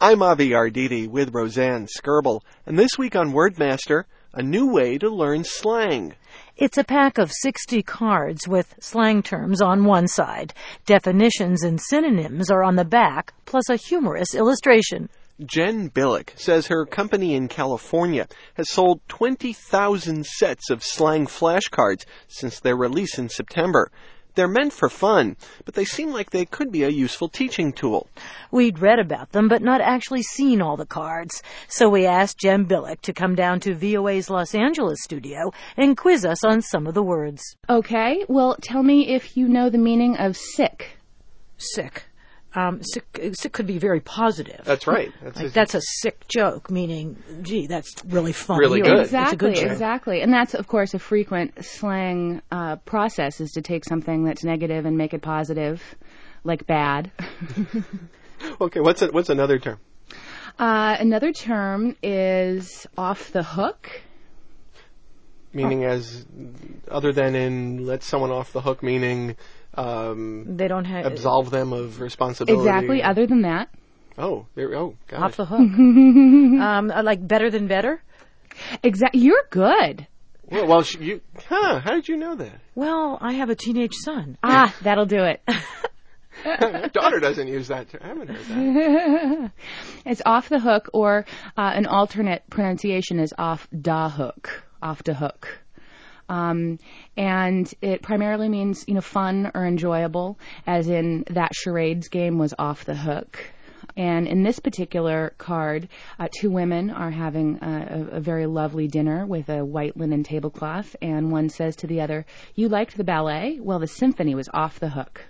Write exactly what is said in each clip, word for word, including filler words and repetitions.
I'm Avi Arditi with Roseanne Skirble, and this week on Wordmaster, a new way to learn slang. It's a pack of sixty cards with slang terms on one side. Definitions and synonyms are on the back, plus a humorous illustration. Jen Billick says her company in California has sold twenty thousand sets of slang flashcards since their release in September. They're meant for fun, but they seem like they could be a useful teaching tool. We'd read about them, but not actually seen all the cards. So we asked Jen Billick to come down to V O A's Los Angeles studio and quiz us on some of the words. Okay, well, tell me if you know the meaning of sick. Sick. Um, sick, sick could be very positive. That's right. That's, like, that's a sick joke, meaning, gee, that's really funny. Really good. Exactly, good joke. exactly. And that's, of course, a frequent slang uh, process, is to take something that's negative and make it positive, like bad. Okay, what's a, what's another term? Uh, another term is off the hook. Meaning oh. as, other than in let someone off the hook, meaning... Um, they don't have absolve them of responsibility. Exactly. Other than that, oh, there. Oh, got off it. the hook. um, like better than better. Exactly. You're good. Well, well, you. Huh? How did you know that? Well, I have a teenage son. Ah, that'll do it. My daughter doesn't use that term. I haven't heard that. It's off the hook, or uh, an alternate pronunciation is off da hook. Off the hook. Um, and it primarily means, you know, fun or enjoyable, as in that charades game was off the hook. And in this particular card, uh, two women are having a, a very lovely dinner with a white linen tablecloth, and one says to the other, "You liked the ballet? Well, the symphony was off the hook."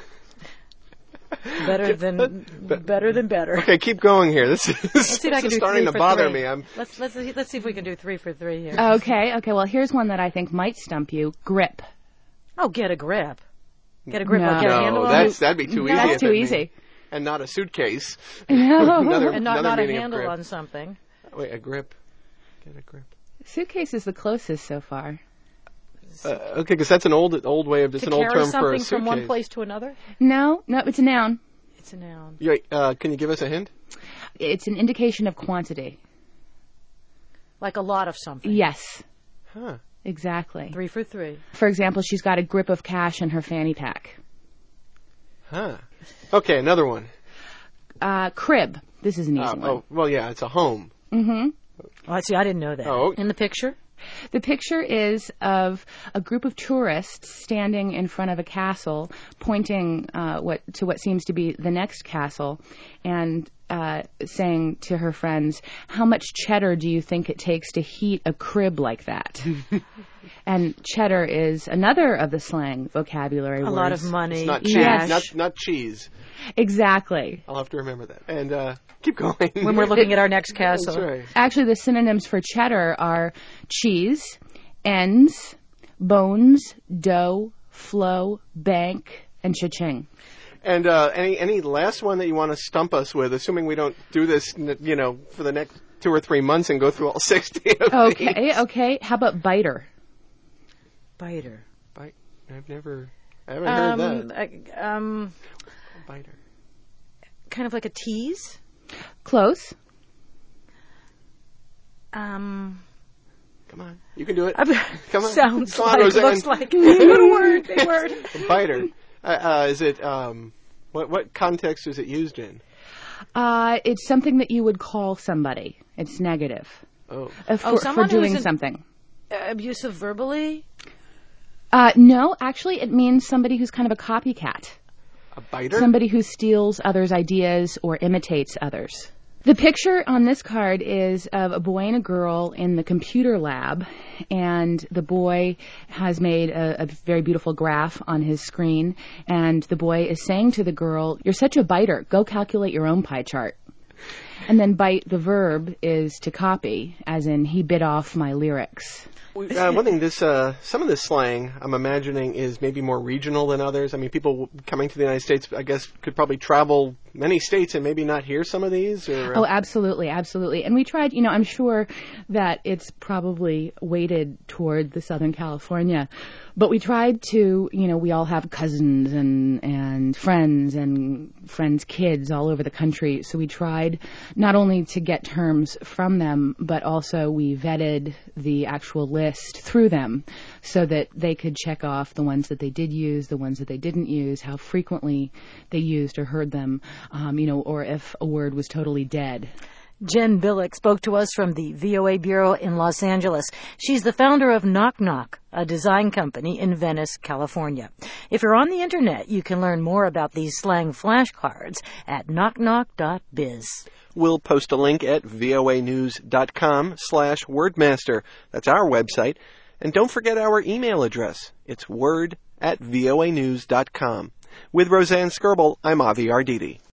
Better than but, better than better. Okay, keep going here. This is, let's see if I can this is do starting three to for bother three. me. I'm let's let's let's see if we can do three for three here. Okay, okay. Well, here's one that I think might stump you. Grip. Oh, get a grip. Get a grip. No, like get no a handle that's on that'd be too easy. That's too easy. Mean, and not a suitcase. No. another, and not, another not a handle grip. on something. Wait, a grip. Get a grip. Suitcase is the closest so far. Uh, okay, because that's an old old way of it's to an old term for a something suitcase. from one place to another. No, no, it's a noun. It's a noun. Yeah, uh, can you give us a hint? It's an indication of quantity. Like a lot of something. Yes. Huh. Exactly. Three for three. For example, she's got a grip of cash in her fanny pack. Huh. Okay, another one. Uh, crib. This is an easy Uh, one. oh, well, yeah, it's a home. Mm-hmm. Oh, see, I didn't know that. Oh. In the picture? The picture is of a group of tourists standing in front of a castle, pointing uh, what to what seems to be the next castle, and uh, saying to her friends, "How much cheddar do you think it takes to heat a crib like that?" And cheddar is another of the slang vocabulary a words. lot of money. It's not cheese. Yes. Not, not cheese. Exactly. I'll have to remember that. And uh, keep going. When we're looking at our next castle. That's right. Actually, the synonyms for cheddar are cheese, ends, bones, dough, flow, bank, and cha-ching. And uh, any any last one that you want to stump us with, assuming we don't do this, you know, for the next two or three months and go through all sixty of Okay, these. okay. How about biter? Biter. Bite. I've never, I haven't Um, heard that. I, um, Biter. kind of like a tease. Close. Um, Come on, you can do it. I- Come on. sounds Come on, like, Roseanne. looks like. Good word, big word. Biter. Uh, uh, is it? Um, what what context is it used in? Uh, it's something that you would call somebody. It's negative. Oh. Uh, for, Oh, for someone doing who's an- something. Uh, abusive verbally. Uh, no, actually, it means somebody who's kind of a copycat. A biter? Somebody who steals others' ideas or imitates others. The picture on this card is of a boy and a girl in the computer lab, and the boy has made a, a very beautiful graph on his screen, and the boy is saying to the girl, "You're such a biter, go calculate your own pie chart." And then bite, the verb, is to copy, as in, he bit off my lyrics. Uh, one thing, this uh, some of this slang, I'm imagining, is maybe more regional than others. I mean, people coming to the United States, I guess, could probably travel many states and maybe not hear some of these. Or, uh... Oh, absolutely, absolutely. And we tried, you know, I'm sure that it's probably weighted toward the Southern California, but we tried to, you know, we all have cousins and, and friends and friends' kids all over the country, so we tried not only to get terms from them, but also we vetted the actual list through them so that they could check off the ones that they did use, the ones that they didn't use, how frequently they used or heard them, um, you know, or if a word was totally dead. Jen Billick spoke to us from the V O A Bureau in Los Angeles. She's the founder of Knock Knock, a design company in Venice, California. If you're on the internet, you can learn more about these slang flashcards at knock knock dot biz. We'll post a link at voanews.com slash wordmaster. That's our website. And don't forget our email address. It's word at voanews dot com. With Roseanne Skirble, I'm Avi Arditi.